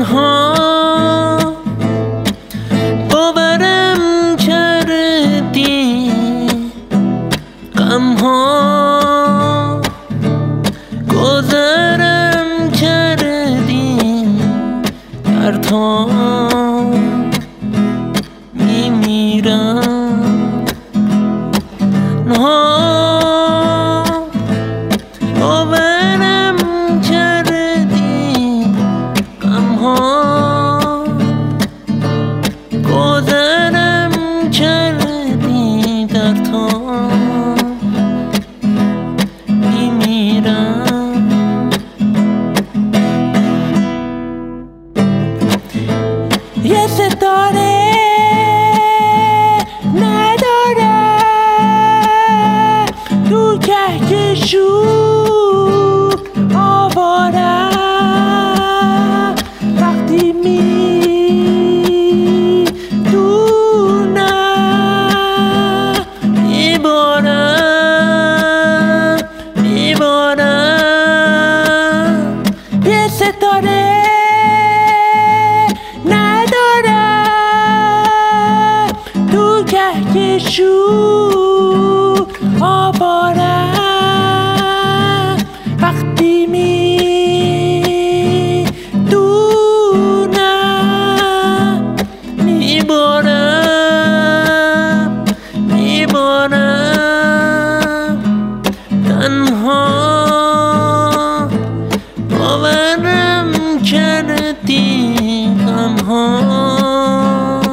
تنها باورم کردی، غمها گذرم کردی، دردها میمیرم. باورم کردی، غمها گذرم کردی، دردها میمیرم. یه ستاره نداره تو کهکشون آواره، وقتی میدونم میبارم. یه ستاره نداره تو کهکشون آواره، وقتی میدونم میبارم. تنها باورم کردی، غمها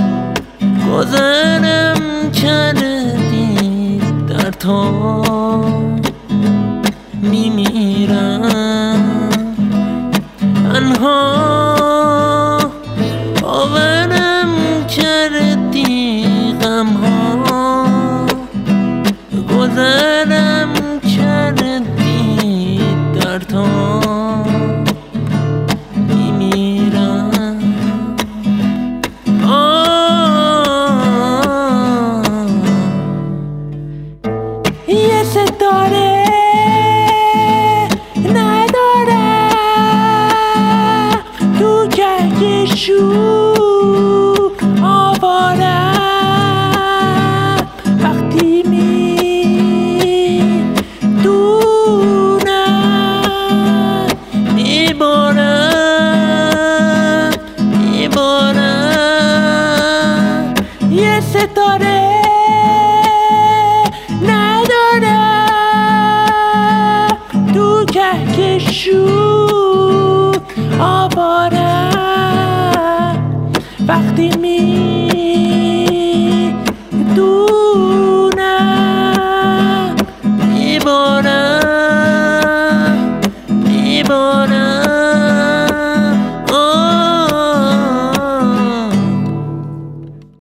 گذرم کردی، دردها میمیرم. تنها باورم کردی، غمها گذرم کردی، دردها میمیرم. یه ستاره نداره تو کهکشون آواره، وقتی میدونم میبارم. یه ستاره نداره تو کهکشون آواره، وقتی میدونم میبارم.